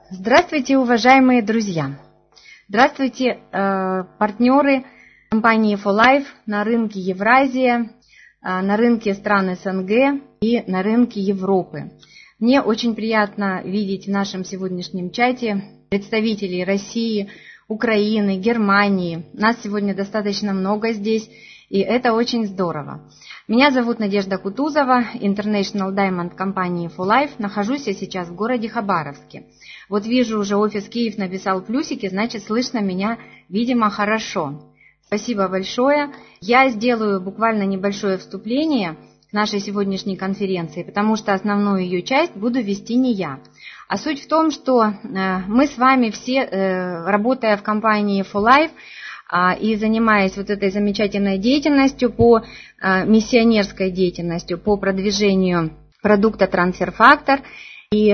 Здравствуйте, уважаемые друзья! Здравствуйте, партнеры компании For Life на рынке Евразия, на рынке стран СНГ и на рынке Европы. Мне очень приятно видеть в нашем сегодняшнем чате представителей России, Украины, Германии. Нас сегодня достаточно много здесь, и это очень здорово. Меня зовут Надежда Кутузова, International Diamond компании For Life. Нахожусь я сейчас в городе Хабаровске. Вот вижу, уже офис Киев написал плюсики, значит, слышно меня, видимо, хорошо. Спасибо большое. Я сделаю буквально небольшое вступление к нашей сегодняшней конференции, потому что основную ее часть буду вести не я. А суть в том, что мы с вами все, работая в компании For Life и занимаясь вот этой замечательной деятельностью по миссионерской деятельностью, по продвижению продукта Transfer Factor, и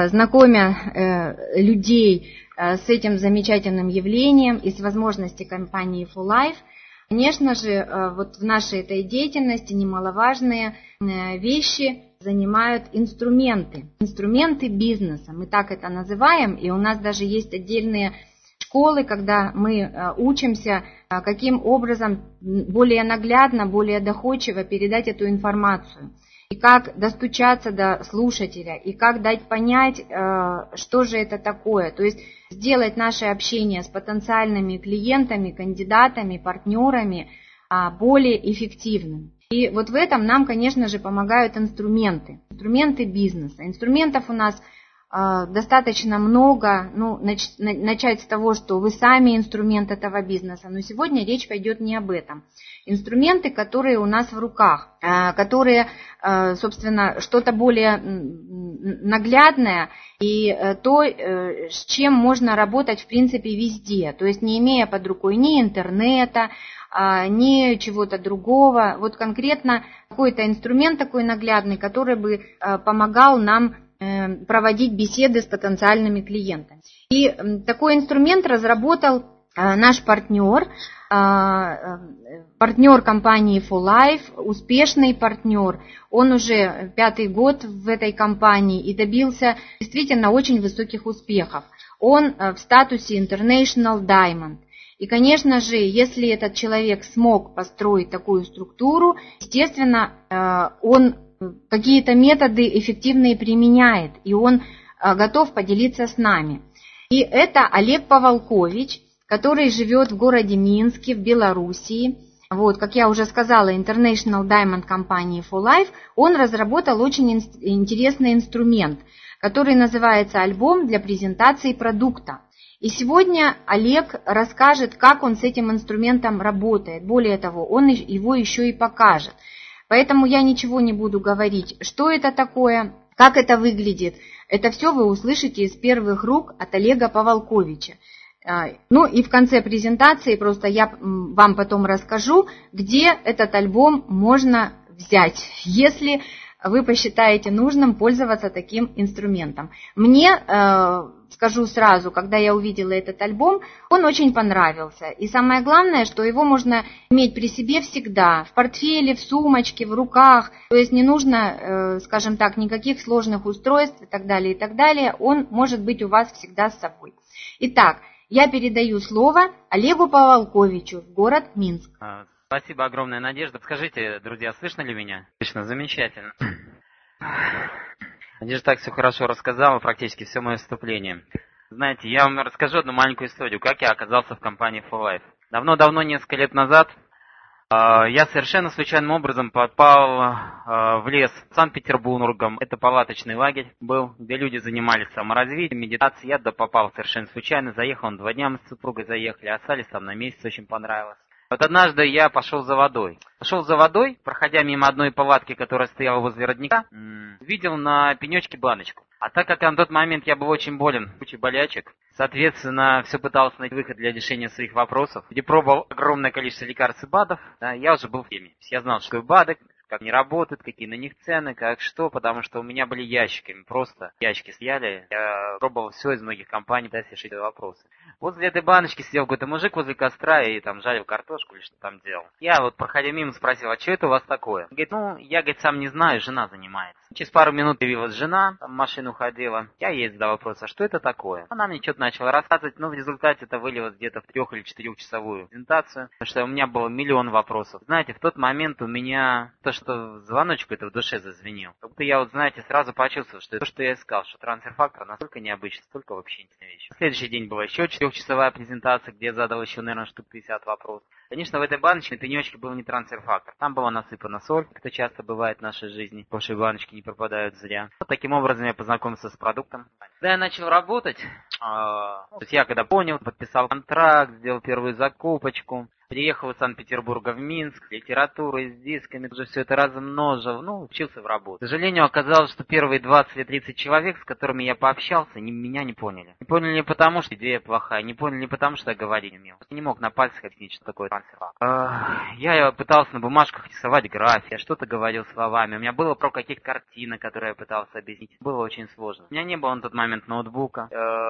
знакомя людей с этим замечательным явлением и с возможностями компании For Life, конечно же, вот в нашей этой деятельности немаловажные вещи занимают инструменты бизнеса, мы так это называем, и у нас даже есть отдельные школы, когда мы учимся, каким образом более наглядно, более доходчиво передать эту информацию. И как достучаться до слушателя, и как дать понять, что же это такое. То есть сделать наше общение с потенциальными клиентами, кандидатами, партнерами более эффективным. И вот в этом нам, конечно же, помогают инструменты бизнеса. Инструментов у нас достаточно много, начать с того, что вы сами инструмент этого бизнеса, но сегодня речь пойдет не об этом. Инструменты, которые у нас в руках, которые, собственно, что-то более наглядное и то, с чем можно работать, в принципе, везде, то есть не имея под рукой ни интернета, ни чего-то другого, вот конкретно какой-то инструмент такой наглядный, который бы помогал нам проводить беседы с потенциальными клиентами. И такой инструмент разработал наш партнер компании For Life, успешный партнер. Он уже 5-й год в этой компании и добился действительно очень высоких успехов. Он в статусе International Diamond. И, конечно же, если этот человек смог построить такую структуру, естественно, он какие-то методы эффективные применяет, и он готов поделиться с нами. И это Олег Паволкович, который живет в городе Минске, в Белоруссии. Вот, как я уже сказала, International Diamond компании For Life, он разработал очень интересный инструмент, который называется «Альбом для презентации продукта». И сегодня Олег расскажет, как он с этим инструментом работает. Более того, он его еще и покажет. Поэтому я ничего не буду говорить, что это такое, как это выглядит. Это все вы услышите из первых рук от Олега Паволковича. Ну и в конце презентации просто я вам потом расскажу, где этот альбом можно взять, если вы посчитаете нужным пользоваться таким инструментом. Мне, скажу сразу, когда я увидела этот альбом, он очень понравился. И самое главное, что его можно иметь при себе всегда, в портфеле, в сумочке, в руках. То есть не нужно, скажем так, никаких сложных устройств и так далее, и так далее. Он может быть у вас всегда с собой. Итак, я передаю слово Олегу Паволковичу в город Минск. Спасибо огромное, Надежда. Скажите, друзья, слышно ли меня? Слышно, замечательно. Надежда так все хорошо рассказала, практически все мое вступление. Знаете, я вам расскажу одну маленькую историю, как я оказался в компании For Life. Давно-давно, несколько лет назад, я совершенно случайным образом попал в лес Санкт-Петербургом. Это палаточный лагерь был, где люди занимались саморазвитием, медитацией. Я попал совершенно случайно, заехал, 2 дня мы с супругой заехали, остались там на месяц, очень понравилось. Вот однажды я пошел за водой, проходя мимо одной палатки, которая стояла возле родника, видел на пенечке баночку. А так как на тот момент я был очень болен, кучей болячек, соответственно, все пытался найти выход для решения своих вопросов, где пробовал огромное количество лекарств и БАДов, да, я уже был в теме. Я знал, что такое БАДы, как они работают, какие на них цены, как что, потому что у меня были ящиками, просто ящики стояли, я пробовал все из многих компаний, пытаясь решить эти вопросы. Возле этой баночки сидел какой-то мужик возле костра и там жарил картошку или что там делал. Я вот, проходя мимо, спросил, а что это у вас такое? Он говорит, я, сам не знаю, жена занимается. Через пару минут появилась жена, там в машину ходила. Я ей задал вопрос, а что это такое? Она мне что-то начала рассказывать, но в результате это вылилось где-то в 3- или 4-часовую презентацию, потому что у меня было миллион вопросов. Знаете, в тот момент у меня то, что звоночек это в душе зазвенел. Как будто я знаете, сразу почувствовал, что то, что я искал, что трансфер-фактор настолько необычный, столько вообще интересная вещь. На следующий день была еще 4-часовая презентация, где я задал еще, наверное, штук 50 вопросов. Конечно, в этой баночной пенечке был не трансфер-фактор. Там была насыпана соль, как это часто бывает в нашей жизни. Прошлые баночки не пропадают зря. Вот таким образом я познакомился с продуктом. Когда я начал работать, то есть я когда понял, подписал контракт, сделал первую закупочку, приехал из Санкт-Петербурга в Минск, литературой, с дисками, уже все это размножил, учился в работу. К сожалению, оказалось, что первые 20 или 30 человек, с которыми я пообщался, меня не поняли. Не поняли не потому, что идея плохая, не поняли не потому, что я говорить не умел. Я не мог на пальцах объяснить, что такое трансфер. Я пытался на бумажках рисовать графики, я что-то говорил словами. У меня было про каких-то картинок, которые я пытался объяснить. Было очень сложно. У меня не было на тот момент ноутбука.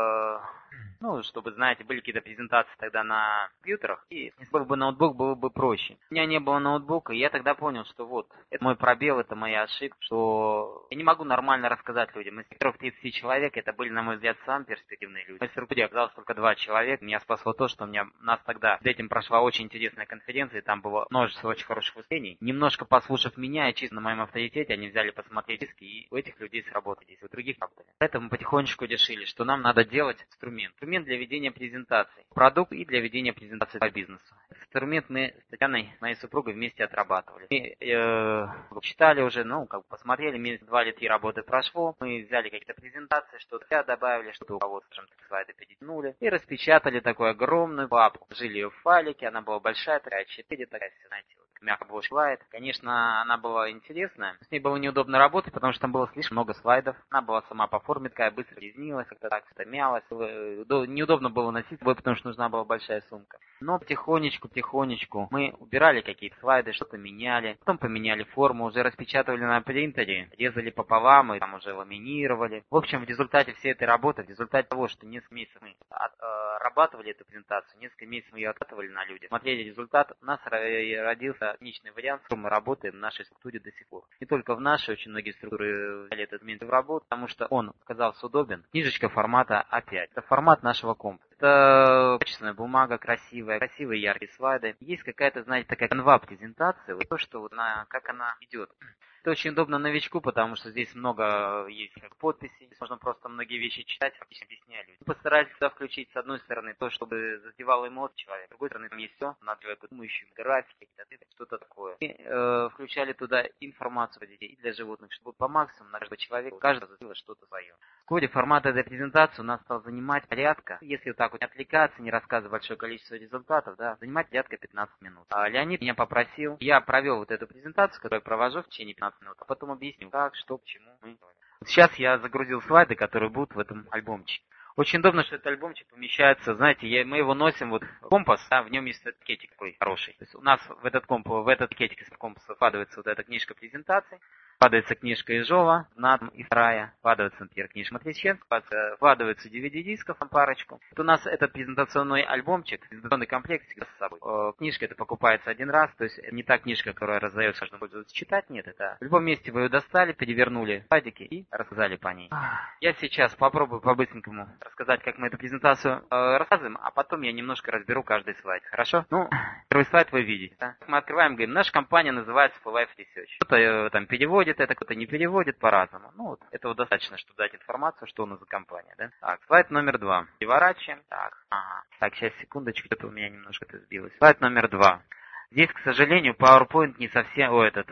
Чтобы, знаете, были какие-то презентации тогда на компьютерах, и если был бы ноутбук, было бы проще. У меня не было ноутбука, и я тогда понял, что вот, это мой пробел, это моя ошибка, что я не могу нормально рассказать людям. Из 30 человек, это были, на мой взгляд, самые перспективные люди. В структуре оказалось только 2 человека. Меня спасло то, что нас тогда с этим прошла очень интересная конференция, и там было множество очень хороших выступлений. Немножко послушав меня, и чисто на моем авторитете, они взяли посмотреть диски, и у этих людей сработали, у других работали. Поэтому мы потихонечку решили, что нам надо делать инструмент для ведения презентаций, продукт и для ведения презентаций по бизнесу. Этот инструмент мы с Татьяной, моей супругой, вместе отрабатывали. Мы читали уже, посмотрели, месяц 2 или 3 работы прошло, мы взяли какие-то презентации, что-то добавили, что-то у кого-то, скажем так, слайды перетянули, и распечатали такую огромную папку. Жили ее в файлике, она была большая, такая 4, такая, знаете, мягко было слайд. Конечно, она была интересная. С ней было неудобно работать, потому что там было слишком много слайдов. Она была сама по форме такая, быстро резнилась, как-то так что мялась. Неудобно было носить с собой, потому что нужна была большая сумка. Но потихонечку мы убирали какие-то слайды, что-то меняли. Потом поменяли форму, уже распечатывали на принтере, резали пополам и там уже ламинировали. В общем, в результате всей этой работы, в результате того, что несколько месяцев мы отрабатывали эту презентацию, несколько месяцев мы ее откатывали на людях, смотрели результат, у нас родился отличный вариант, с которым мы работаем в нашей структуре до сих пор. Не только в нашей, очень многие структуры взяли этот момент в работу, потому что он оказался удобен. Книжечка формата А5. Это формат нашего компа. Это качественная бумага, красивые яркие слайды. Есть какая-то, знаете, такая канва презентации, вот то, что как она идет. Это очень удобно новичку, потому что здесь много есть как подписей, здесь можно просто многие вещи читать, отлично объясняли. Мы постарались сюда включить, с одной стороны, то, чтобы задевало эмоции человека, с другой стороны, там есть все, надо думающие графики, что-то такое. И включали туда информацию для детей и для животных, чтобы по максимуму на каждого человека, каждого задевало что-то свое. Вскоре формат этой презентации у нас стал занимать порядка, если вот так вот не отвлекаться, не рассказывать большое количество результатов, занимать порядка 15 минут. А Леонид меня попросил, я провел вот эту презентацию, которую я провожу в течение 15 минут, а потом объяснил, как, что, к чему. Сейчас я загрузил слайды, которые будут в этом альбомчике. Очень удобно, что этот альбомчик помещается, знаете, мы его носим в компас, в нем есть этот пакетик такой хороший. То есть у нас в этот пакетик из компаса вкладывается вот эта книжка презентаций, вкладывается книжка Ежова, Надм и вторая, вкладывается, например, книжка Матвейченко, вкладывается DVD-дисков, парочку. Вот у нас этот презентационный альбомчик, презентационный комплект всегда с собой. Книжка это покупается один раз, то есть это не та книжка, которая раздается каждому пользователю читать, нет, это в любом месте вы ее достали, перевернули слайдики и рассказали по ней. Я сейчас попробую по-быстренькому рассказать, как мы эту презентацию рассказываем, а потом я немножко разберу каждый слайд. Хорошо? Первый слайд вы видите. Да? Мы открываем, говорим, наша компания называется Full Life Research. Кто-то там переводит это, кто-то не переводит по-разному. Этого достаточно, чтобы дать информацию, что у нас за компания. Да? Так, слайд номер 2. Переворачиваем. Так, сейчас, секундочку, это у меня немножко это сбилось. Слайд номер 2. Здесь, к сожалению, PowerPoint не совсем,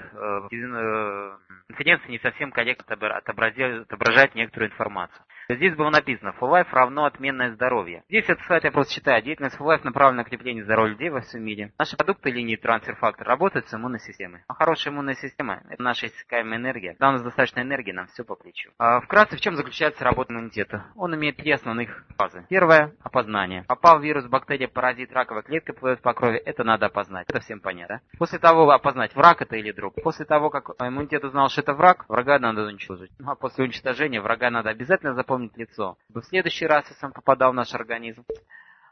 конференция не совсем корректно отображает некоторую информацию. Здесь было написано Full Life равно отменное здоровье. Здесь этот слайд я просто читаю. Деятельность Full Life направлена на укрепление здоровья людей во всем мире. Наши продукты линии трансфер-фактор работают с иммунной системой. А хорошая иммунная система – это наша иссякаемая энергия. Когда у нас достаточно энергии, нам все по плечу. Вкратце, в чем заключается работа иммунитета? Он имеет 3 основных фазы. Первое – опознание. Попал вирус, бактерия, паразит, раковая клетка плывет по крови, это надо опознать. Это всем понятно. Да? После того опознать, враг это или друг. После того, как иммунитет узнал, что это враг, врага надо уничтожить. А после уничтожения врага надо обязательно запомнить лицо. В следующий раз, если он попадал в наш организм,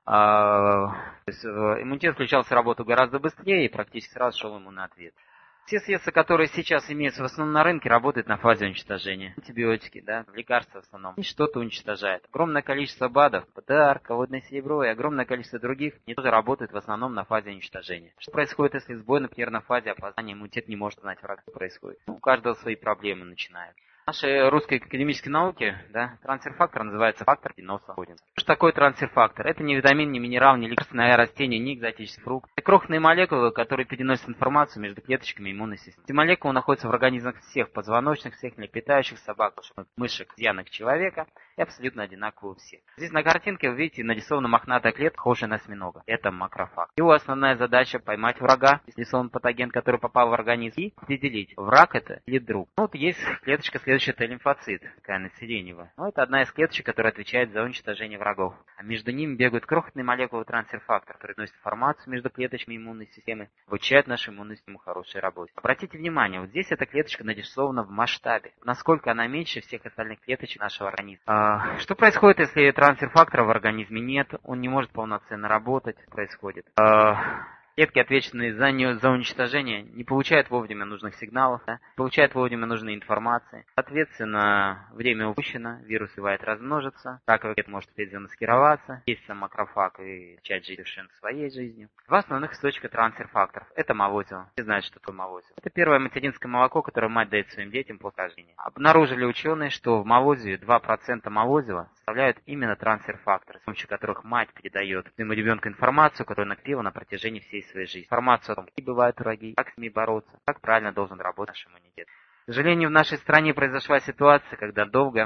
то есть иммунитет включался в работу гораздо быстрее и практически сразу шел ему на ответ. Все средства, которые сейчас имеются в основном на рынке, работают на фазе уничтожения. Антибиотики, да, лекарства в основном. И что-то уничтожает. Огромное количество БАДов, ПТР, коллоидное серебро и огромное количество других, они тоже работают в основном на фазе уничтожения. Что происходит, если сбой, например, на фазе опознания, иммунитет не может знать врага, что происходит? У каждого свои проблемы начинают. В нашей русской академической науке, да, трансфер-фактор называется фактор переноса ходин. Что такое трансфер-фактор? Это не витамин, не минерал, не лекарственное растение, не экзотический фрукт. Это крохотные молекулы, которые переносят информацию между клеточками иммунной системы. Эти молекулы находятся в организмах всех позвоночных, всех млекопитающих, собак, мышек, янок, человека и абсолютно одинаковые у всех. Здесь на картинке вы видите нарисована мохнатая клетка, похожая на осьминога. Это макрофаг. Его основная задача поймать врага, если он патоген, который попал в организм, и определить, враг это или друг. Ну, вот есть клеточка следующая, это лимфоцит, такая населеневая. Ну, это одна из клеточек, которая отвечает за уничтожение врагов. А между ними бегают крохотные молекулы трансфер-фактор, которые носят информацию между клеточками иммунной системы, обучают нашу иммунную систему хорошей работе. Обратите внимание, вот здесь эта клеточка нарисована в масштабе. Насколько она меньше всех остальных клеточек нашего организма. Что происходит, если трансфер-фактора в организме нет? Он не может полноценно работать. Происходит. Клетки, ответственные за уничтожение, не получают вовремя нужных сигналов, да, получают вовремя нужной информации. Соответственно, время упущено, вирус успевает размножиться, раковая клетка может опять замаскироваться, есть сам макрофаг и начать жить совершенно своей жизнью. Два основных источника трансфер-факторов – это молозиво. Все знают, что такое молозиво. Это первое материнское молоко, которое мать дает своим детям после рождения. Обнаружили ученые, что в молозиве 2% молозива составляют именно трансфер-факторы, с помощью которых мать передает своему ребенку информацию, которую накопила на протяжении всей своей жизни. Информацию о том, какие бывают враги, как с ними бороться, как правильно должен работать наш иммунитет. К сожалению, в нашей стране произошла ситуация, когда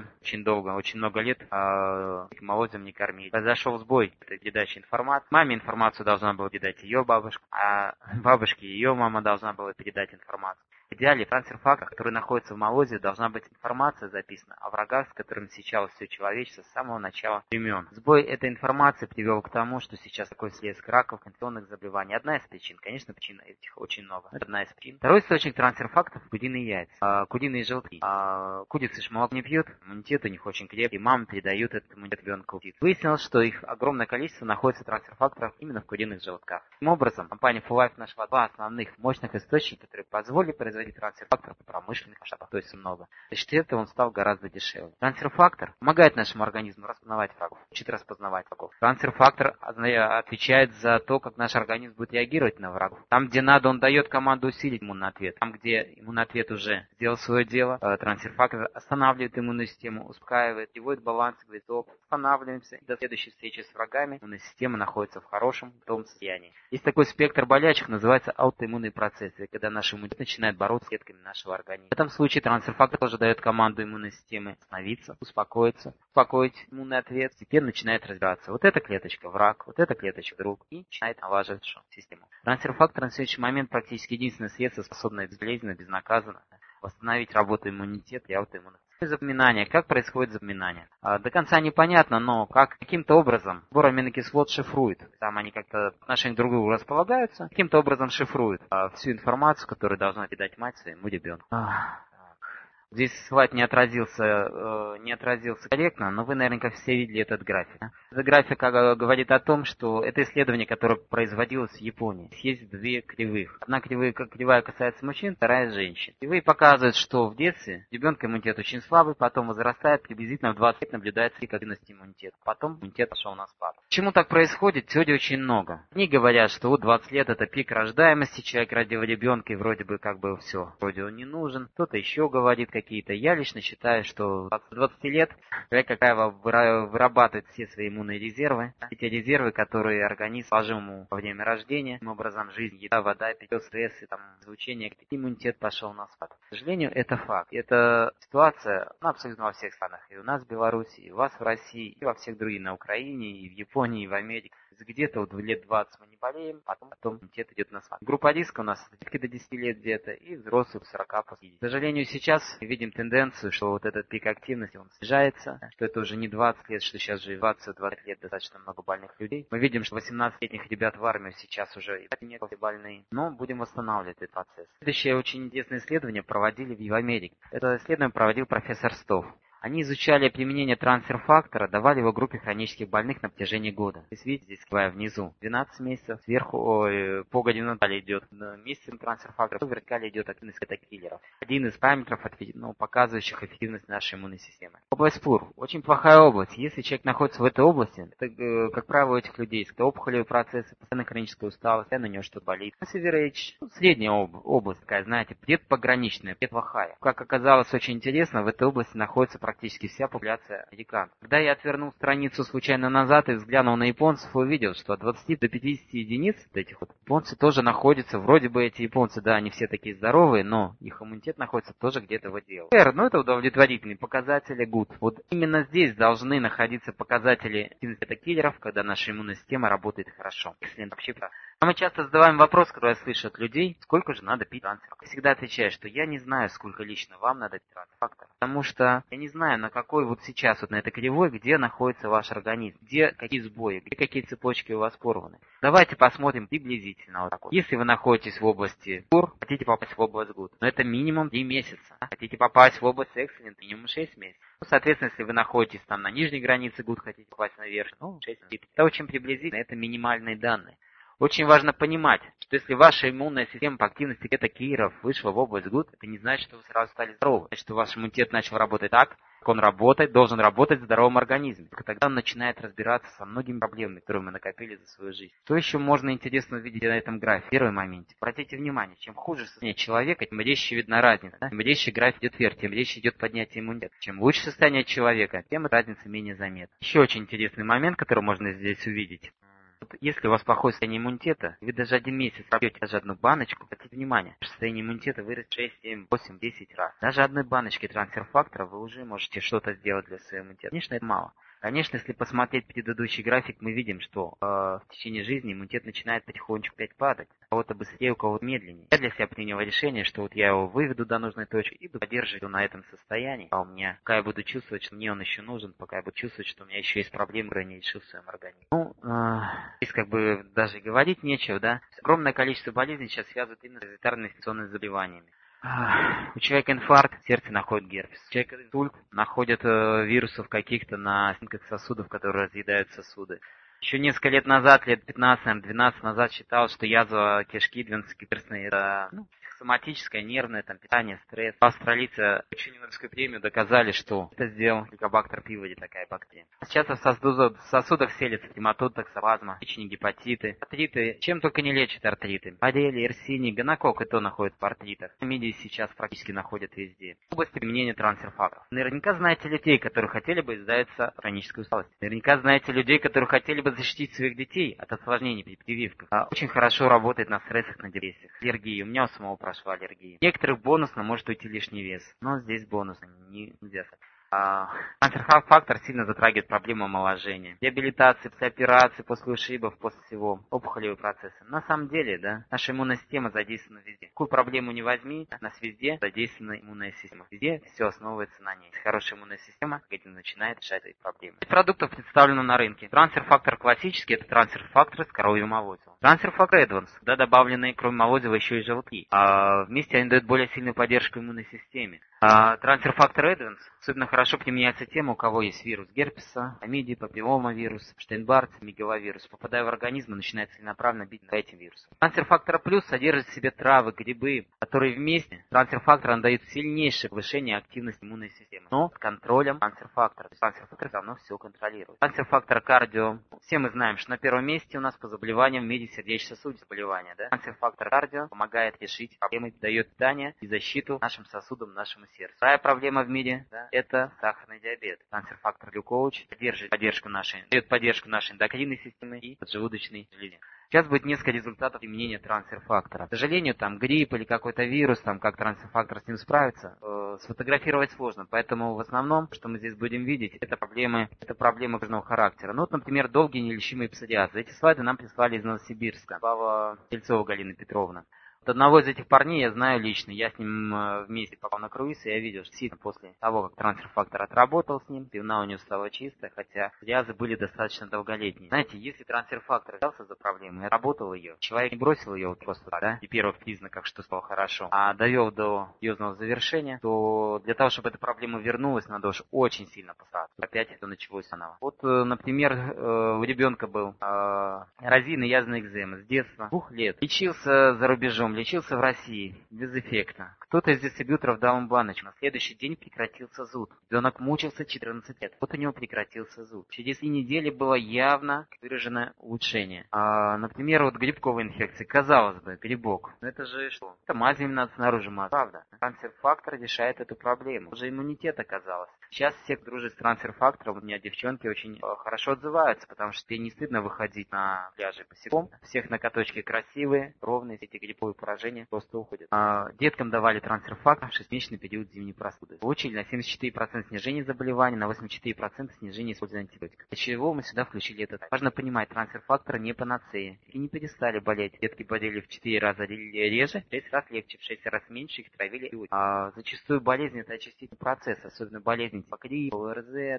очень много лет молозивом не кормили. Произошел сбой этой передачи информации. Маме информацию должна была передать ее бабушка, а бабушке ее мама должна была передать информацию. В идеале трансфер-фактор, который находится в молозиве, должна быть информация записана о врагах, с которыми встречалось все человечество с самого начала времен. Сбой этой информации привел к тому, что сейчас такой всплеск раков, инфекционных заболеваний. Одна из причин, конечно, причин этих очень много. Это одна из причин. Второй источник трансфер-факторов – куриные яйца, куриные желтки. Курицы ж молоко не пьют, иммунитет у них очень крепкий, мамы передают этот иммунитет ребенку. Выяснилось, что их огромное количество находится трансфер-факторов именно в куриных желтках. Таким образом, компания Full Life нашла два основных мощных источника, которые позволили производить трансфер-фактор в промышленных масштабах, то есть много. За счет этого он стал гораздо дешевле. Трансфер-фактор помогает нашему организму распознавать врагов, учит распознавать врагов. Трансфер-фактор отвечает за то, как наш организм будет реагировать на врагов. Там, где надо, он дает команду усилить иммунный ответ. Там, где иммунный ответ уже сделал свое дело, трансфер-фактор останавливает иммунную систему, успокаивает, приводит баланс, говорит: стоп, останавливаемся, и до следующей встречи с врагами иммунная система находится в хорошем, готовом состоянии. Есть такой спектр болячек, называется аутоиммунные процессы, когда наш иммунитет начинает бороться с клетками нашего организма. В этом случае трансфер-фактор тоже дает команду иммунной системе остановиться, успокоить иммунный ответ, теперь начинает разбираться. Вот эта клеточка враг, вот эта клеточка друг, и начинает налаживать систему. Трансфер-фактор на следующий момент практически единственное средство, способное безболезненно, безнаказанно восстановить работу иммунитета и аутоиммунных. Запоминание. Как происходит запоминание? До конца непонятно, но каким-то образом сбор аминокислот шифрует. Там они как-то в отношении друг к другу располагаются, каким-то образом шифруют всю информацию, которую должна передать мать своему ребенку. Здесь слайд не отразился корректно, но вы наверняка все видели этот график. Этот график говорит о том, что это исследование, которое производилось в Японии. Есть две кривых. Одна кривая касается мужчин, вторая женщин. Кривые показывают, что в детстве ребенка иммунитет очень слабый, потом возрастает, приблизительно в 20 лет наблюдается активность иммунитета. Потом иммунитет пошел на спад. Почему так происходит? Теорий очень много. Они говорят, что вот 20 лет это пик рождаемости, человек родил ребенка и вроде бы все, вроде он не нужен. Кто-то еще говорит какие-то. Я лично считаю, что от 20 лет человек вырабатывает все свои иммунные резервы. Эти резервы, которые организм положил ему во время рождения, таким образом жизнь, еда, вода, питье, стресс и звучение, иммунитет пошел на спад. К сожалению, это факт. Эта ситуация абсолютно во всех странах. И у нас в Беларуси, и у вас в России, и во всех других, на Украине, и в Японии, и в Америке. Где-то лет 20 мы не болеем, потом иммунитет идет на спад. Группа риска у нас до 10 лет где-то, и взрослых 40 после 50. К сожалению, сейчас мы видим тенденцию, что вот этот пик активности, он снижается, что это уже не 20 лет, что сейчас же 20-20 лет достаточно много больных людей. Мы видим, что 18-летних ребят в армию сейчас уже и нет больные, но будем восстанавливать этот процесс. Следующее очень интересное исследование проводили в Америке. Это исследование проводил профессор Стофф. Они изучали применение трансфер-фактора, давали его группе хронических больных на протяжении года. То есть, видите, здесь внизу 12 месяцев, сверху по горизонтали идет месяц трансфер-фактора, по вертикали идет активность бета-киллеров. Один из параметров, показывающих эффективность нашей иммунной системы. Область ПУР. Очень плохая область. Если человек находится в этой области, это, как правило, у этих людей, это опухолевые процессы, постоянно хроническая усталость, постоянно у него что-то болит. Северейдж, средняя область, такая, знаете, где-то пограничная, где-то плохая. Как оказалось, очень интересно, в этой области находится практически вся популяция американцев. Когда я отвернул страницу случайно назад и взглянул на японцев, увидел, что от 20 до 50 единиц этих японцы тоже находятся, вроде бы эти японцы, да, они все такие здоровые, но их иммунитет находится тоже где-то в отделе. Это удовлетворительные показатели, good. Вот именно здесь должны находиться показатели бета-киллеров, когда наша иммунная система работает хорошо. Если вообще мы часто задаваем вопрос, который я слышу от людей, сколько же надо пить трансфер. Я всегда отвечаю, что я не знаю, сколько лично вам надо пить трансфер, потому что я не знаю, на какой сейчас на этой кривой, где находится ваш организм, где какие сбои, где какие цепочки у вас порваны. Давайте посмотрим приблизительно вот так вот. Если вы находитесь в области ПУР, хотите попасть в область ГУД, но это минимум 3 месяца. Хотите попасть в область Excellent, минимум 6 месяцев. Соответственно, если вы находитесь там на нижней границе ГУД, хотите попасть на верхнюю, 6 месяцев. Это очень приблизительно, это минимальные данные. Очень важно понимать, что если ваша иммунная система по активности бета-киллеров вышла в область ГУД, это не значит, что вы сразу стали здоровы. Значит, что ваш иммунитет начал работать так, как он работает, должен работать в здоровом организме. Только тогда он начинает разбираться со многими проблемами, которые мы накопили за свою жизнь. Что еще можно интересно увидеть на этом графике? Первый момент. Обратите внимание, чем хуже состояние человека, тем резче видна разница. Да? Тем резче график идет вверх, тем резче идет поднятие иммунитета. Чем лучше состояние человека, тем разница менее заметна. Еще очень интересный момент, который можно здесь увидеть. Если у вас плохое состояние иммунитета, вы даже 1 месяц пьете даже одну баночку, обратите внимание, состояние иммунитета вырастет 6, 7, 8, 10 раз. Даже одной баночки трансфер-фактора вы уже можете что-то сделать для своего иммунитета. Конечно, это мало. Конечно, если посмотреть предыдущий график, мы видим, что в течение жизни иммунитет начинает потихонечку опять падать. У кого-то быстрее, у кого-то медленнее. Я для себя принял решение, что я его выведу до нужной точки и буду поддерживать его на этом состоянии. А у меня, пока я буду чувствовать, что мне он еще нужен, пока я буду чувствовать, что у меня еще есть проблемы, которые я не решил в своем организме. Здесь даже говорить нечего, да. Огромное количество болезней сейчас связывают именно с гередитарными инфекционными заболеваниями. У человека инфаркт, в сердце находит герпес. У человека инсульт, находят вирусов каких-то на стенках сосудов, которые разъедают сосуды. Еще несколько лет назад, лет 15, 12 назад считалось, что язва кишки, двенадцатиперстная, это соматическое, нервное, питание, стресс. Австралийцы получили Нобелевскую премию, доказали, что это сделал Helicobacter pylori, такая бактерия. Сейчас в сосудах селится гематоз, токсоплазма, печень, гепатиты, артриты. Чем только не лечат артриты. Боррелия, Ерсиний, гонокок и то находят в артритах. Мидии сейчас практически находят везде. В области применения трансфер-факторов. Наверняка знаете людей, которые хотели бы избавиться от хронической усталости. Наверняка знаете людей, которые хотели бы защитить своих детей от осложнений при прививках. Очень хорошо работает на стрессах, на депрессиях. Аллергии. У меня у самого прошла аллергия. Некоторых бонусно может уйти лишний вес. Но здесь бонусно нельзя. Трансфер-фактор сильно затрагивает проблему омоложения. Реабилитации, после операции, после ушибов, после всего. Опухолевые процессы. На самом деле, да, наша иммунная система задействована везде. Какую проблему не возьми, у нас везде задействована иммунная система. Везде все основывается на ней. Хорошая иммунная система начинает решать эти проблемы. Из продуктов представлено на рынке. Трансфер-фактор классический, это трансфер-фактор с коровьим молозивом. Трансфер-фактор Advance, да, добавленные кроме молозива еще и желтки. Вместе они дают более сильную поддержку иммунной системе. Трансфер-фактор Advance особенно хорошо применяется тем, у кого есть вирус герпеса, хламидии, папилломавирус, Штейнбарт, мегавирус. Попадая в организм, он начинает целенаправленно бить по этим вирусам. Трансфер-фактор плюс содержит в себе травы, грибы, которые вместе трансфер-фактором дают сильнейшее повышение активности иммунной системы. Но с контролем трансфер-фактора. Трансфер-фактор давно все контролирует. Трансфер-фактор кардио. Все мы знаем, что на первом месте у нас по заболеваниям в мире сердечно-сосудистые заболевания. Да? Трансфер-фактор кардио помогает решить проблемы, дает питание и защиту нашим сосудам, нашему сердцу. Вторая проблема в мире, да, это сахарный диабет. Трансфер-фактор глюкоуч дает поддержку нашей эндокринной системы и поджелудочной железе. Сейчас будет несколько результатов применения трансфер-фактора. К сожалению, там грипп или какой-то вирус, там как трансфер-фактор с ним справиться, сфотографировать сложно. Поэтому в основном, что мы здесь будем видеть, это проблемы кожного характера. Ну, вот, например, долгие неизлечимые псориазы. Эти слайды нам прислали из Новосибирска. Слава Тельцова Галина Петровна. Одного из этих парней я знаю лично. Я с ним вместе попал на круиз, и я видел, что сильно после того, как трансфер-фактор отработал с ним, пивна у него стала чистая, хотя грязы были достаточно долголетние. Знаете, если трансфер-фактор взялся за проблему и отработал ее, человек не бросил ее вот просто так, да, и первых признаков, что стало хорошо, а довел до серьезного завершения, то для того, чтобы эта проблема вернулась, надо уж очень сильно постараться. Опять это началось заново. Вот, например, у ребенка был разийный язвенный экзема с детства, 2 лет. Лечился за рубежом, лечился в России, без эффекта. Кто-то из дистрибьюторов дал ему баночку. На следующий день прекратился зуд. Ребенок мучился 14 лет. Вот у него прекратился зуд. Через 3 недели было явно выраженное улучшение. Например, вот грибковая инфекция. Казалось бы, грибок. Но это же что? Это мазью надо снаружи мазать. Правда. Трансфер-фактор решает эту проблему. Уже иммунитет оказалось. Сейчас все, кто дружит с трансфер-фактором, у меня девчонки очень хорошо отзываются, потому что ей не стыдно выходить на пляже босиком. Всех ноготочки красивые, ровные, эти грибковые поражения просто уходят. Деткам давали трансфер-фактор в 6-месячный период зимней простуды. Получили на 74% снижение заболеваний, на 84% снижение использования антибиотиков. Для чего мы сюда включили этот? Важно понимать, трансфер-фактор не панацея. И не перестали болеть. Детки болели в 4 раза реже, в 6 раз легче, в 6 раз меньше их травили. Зачастую болезнь это очистительный процесс, особенно болезнь по гриппу, ОРЗ.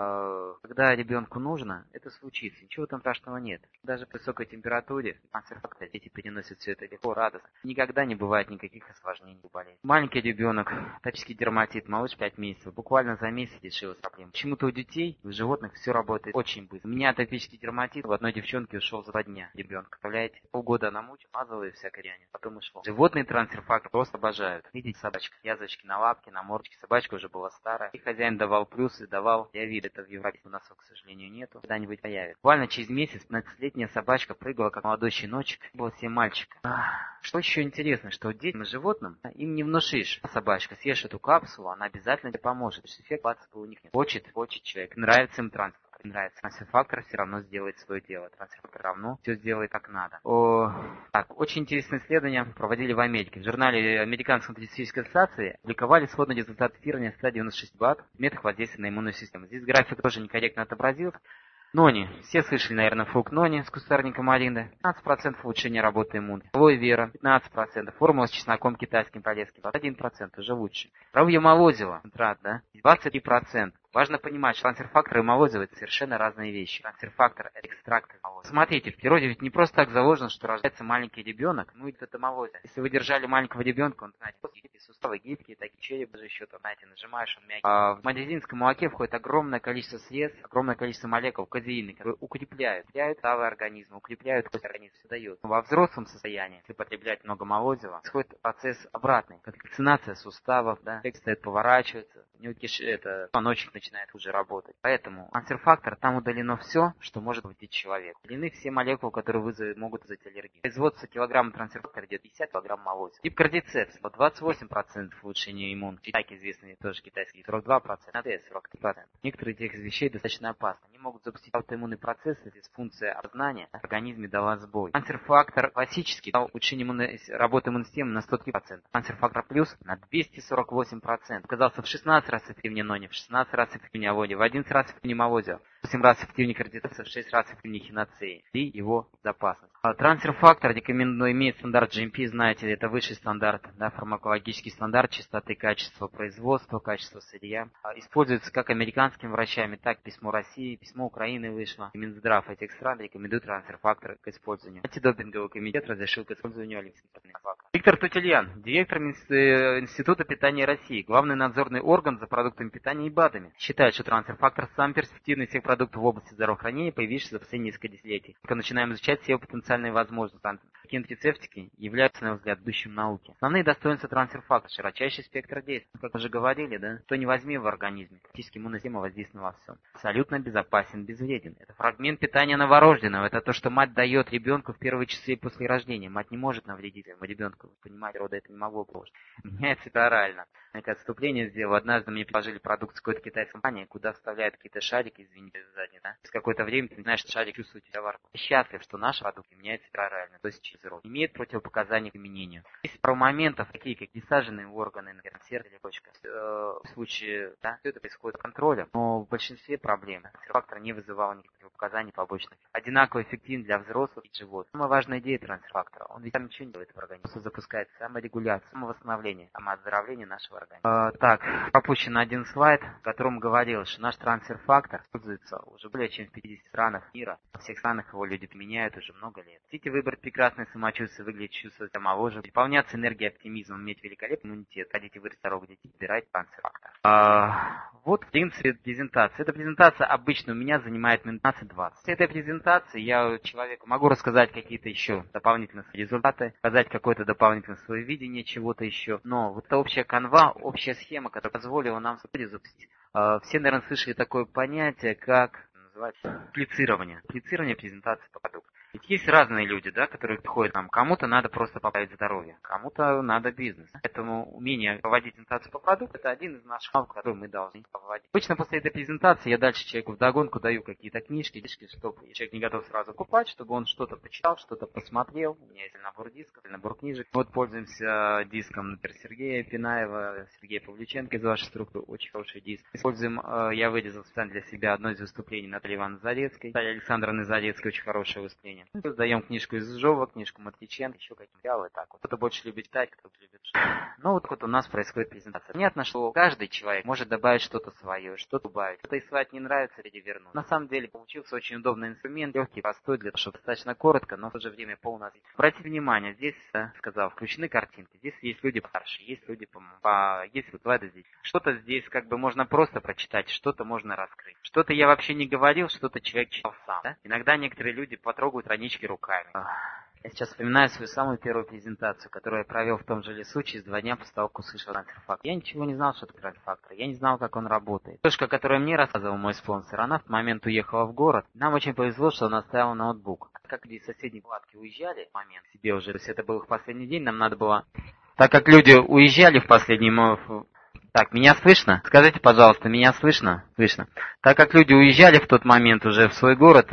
Когда ребенку нужно, это случится. Ничего там страшного нет. Даже при высокой температуре трансфер-фактор дети переносят все это легко, радостно. Никогда не бывает никаких осложнений у болезни. Маленький ребенок, атопический дерматит, малыш 5 месяцев, буквально за месяц решилась проблема. Почему-то у детей, у животных все работает очень быстро. У меня атопический дерматит в одной девчонке ушел за 2 дня. Ребенка, представляете? Полгода она мучила, мазала и всякое ряние. Потом ушло. Животные трансфер-фактор просто обожают. Видите, собачка, язвочки на лапке, на мордочке. Собачка уже была старая. И хозяин давал плюсы, давал. Я видел это в Европе, у нас, к сожалению, нету. Когда-нибудь появится. Буквально через месяц 15-летняя собачка прыгала, как молодой щеночек. Было 7 мальчиков. Что еще интересно, что детям и животным им не внушишь. Собачка, съешь эту капсулу, она обязательно тебе поможет. Потому что эффект плацебо у них нет. Хочет человек. Нравится им транспорт. Нравится. Трансфер-фактор все равно сделает свое дело. Трансфер-фактор равно все сделает как надо. Очень интересное исследование проводили в Америке. В журнале Американской фармацевтической ассоциации публиковали сводный результат тестирования 196 БАД в методах воздействия на иммунную систему. Здесь график тоже некорректно отобразил. Нони. Все слышали, наверное, фрукт нони с кустарником аринды. 15% улучшения работы иммунки. Алоэ вера. 15%. Формула с чесноком китайским полезким. 1% уже лучше. Травье молозиво. Концентрат, да? 23%. Важно понимать, что трансфер-фактор и молозиво это совершенно разные вещи. Трансфер-фактор это экстракт молозива. Смотрите, в природе ведь не просто так заложено, что рождается маленький ребенок, ну и это молозиво. Если вы держали маленького ребенка, он, знаете, гибкие суставы гибкие, такие череп даже еще, там, знаете, нажимаешь, он мягкий. В материнском молоке входит огромное количество средств, огромное количество молекул казеина, которые укрепляют суставы организма, укрепляют кость организма, все дает. Но во взрослом состоянии, если потреблять много молозива, происходит процесс обратный, как вакцинация суставов, да, человек стоит, поворачивается, у него позвоночник начинает уже работать. Поэтому трансфер-фактор там удалено все, что может быть человек. Удалены все молекулы, которые могут вызвать аллергию. Производство килограмма трансфер-фактора идет 50 килограмм молозива. Тип кардицепс, 28% улучшения иммунки. Китайки известные тоже китайские, 42%, АТС 43%. Некоторые из этих вещей достаточно опасны. Они могут запустить аутоиммунный процесс, если дисфункция обознания в организме дала сбой. Трансфер-фактор классический дал улучшение работы иммунной системы на 103%. Трансфер-фактор плюс на 248%. Оказался в 16 раз эффективнее нони, в 16 раз эффективнее аводи, в 11 раз эффективнее молозиво, в 8 раз эффективнее кардицепса, в 6 раз эффективнее хиноцеи. И его безопасность. Трансфер-фактор имеет стандарт GMP, знаете, это высший стандарт, да, фармакологический стандарт чистоты, качества производства, качества сырья. Используется как американскими врачами, так письмо России, письмо Украины вышло. И Минздрав этих стран рекомендует трансфер-фактор к использованию. Антидопинговый комитет разрешил к использованию олимпийских фактор. Виктор Тутельян, директор Института питания России, главный надзорный орган за продуктами питания и БАДами, считает, что трансфер-фактор самый перспективный из всех продуктов в области здравоохранения, появившийся за последние несколько десятилетий. Только начинаем изучать все его потенциальные возможности. Такие антисептики являются, на мой взгляд, будущим науки. Основные достоинства трансфер-фактора: широчайший спектр действий. Как мы уже говорили, да, что не возьми в организме, практически иммунная система воздействует во всем. Абсолютно безопасен, безвреден. Это фрагмент питания новорожденного. Это то, что мать дает ребенку в первые часы после рождения. Мать не может навредить своему ребенку. Вы понимаете, рода это не могло положить. Меняется это орально. Я отступление сделал. Однажды мне предложили продукцию какой-то китайской компании, куда вставляют какие-то шарики, извините за задние, да? Через какое-то время ты знаешь, что шарик чувствует тебя во рту. Я счастлив, что наш продукт меняется орально, то есть через рот. Имеет противопоказания к применению. Есть пару моментов, такие как несаженные органы, например, сердце или почка. В случае, да, все это происходит контролем, но в большинстве проблем фактор не вызывал никаких показаний побочных. Одинаково эффективен для взрослых и животных. Самая важная идея трансфактора. Он ведь ничего не делает в организме. Он запускает саморегуляцию, самовосстановление, самооздоровление нашего организма. Так, пропущен один слайд, в котором говорилось, что наш трансфер-фактор используется уже более чем в 50 странах мира. Во всех странах его люди применяют уже много лет. Хотите выбрать прекрасное самочувствие, выглядеть, чувствовать себя моложе, переполняться энергией оптимизма, иметь великолепный иммунитет, хотите вырасти здоровых детей, выбирайте трансфер-фактор. Вот, в принципе, презентация. Эта презентация обычно у меня занимает минут 15-20. С этой презентации я человеку могу рассказать какие-то еще дополнительные результаты, сказать какое-то дополнительное свое видение чего-то еще. Но вот эта общая канва, общая схема, которая позволила нам запустить. Все, наверное, слышали такое понятие, как называется реплицирование. Реплицирование презентации по продукту. Ведь есть разные люди, да, которые приходят к нам. Кому-то надо просто поправить здоровье, кому-то надо бизнес. Поэтому умение проводить презентацию по продукту — это один из наших навыков, который мы должны проводить. Обычно после этой презентации я дальше человеку вдогонку даю какие-то книжки, чтобы человек не готов сразу купать, чтобы он что-то почитал, что-то посмотрел. У меня есть набор дисков, набор книжек. Вот пользуемся диском, например, Сергея Пинаева, Сергея Павлюченко из вашей структуры. Очень хороший диск. Используем, я вырезал специально для себя одно из выступлений Натальи Ивановны Зарецкой. Наталья Александровна Зарецкой, очень хорошее выступление. Даем книжку из Жова, книжку Матвиченко, еще какие-то материалы, так вот. Кто-то больше любит читать, кто-то любит жить. Ну вот у нас происходит презентация. Понятно, что каждый человек может добавить что-то свое, что-то убавить. Кто-то из слайд не нравится, или вернуть. На самом деле получился очень удобный инструмент, легкий, простой, для того, чтобы достаточно коротко, но в то же время полно. Обратите внимание, здесь, сказал, включены картинки. Здесь есть люди постарше, есть люди есть вот слайды здесь. Что-то здесь как бы можно просто прочитать, что-то можно раскрыть. Что-то я вообще не говорил, что-то человек читал сам. Да? Иногда некоторые люди потрогают странички руками. Я сейчас вспоминаю свою самую первую презентацию, которую я провел в том же лесу через 2 дня после того, как услышал трансфер-фактор. Я ничего не знал, что это трансфер-фактор. Я не знал, как он работает. Девушка, которая мне рассказывал мой спонсор, она в момент уехала в город. Нам очень повезло, что она оставила ноутбук. Как люди из соседней палатки уезжали в момент себе уже, то есть это был их последний день, нам надо было... Так как люди уезжали в последний... Так, меня слышно? Скажите, пожалуйста, меня слышно? Слышно. Так как люди уезжали в тот момент уже в свой город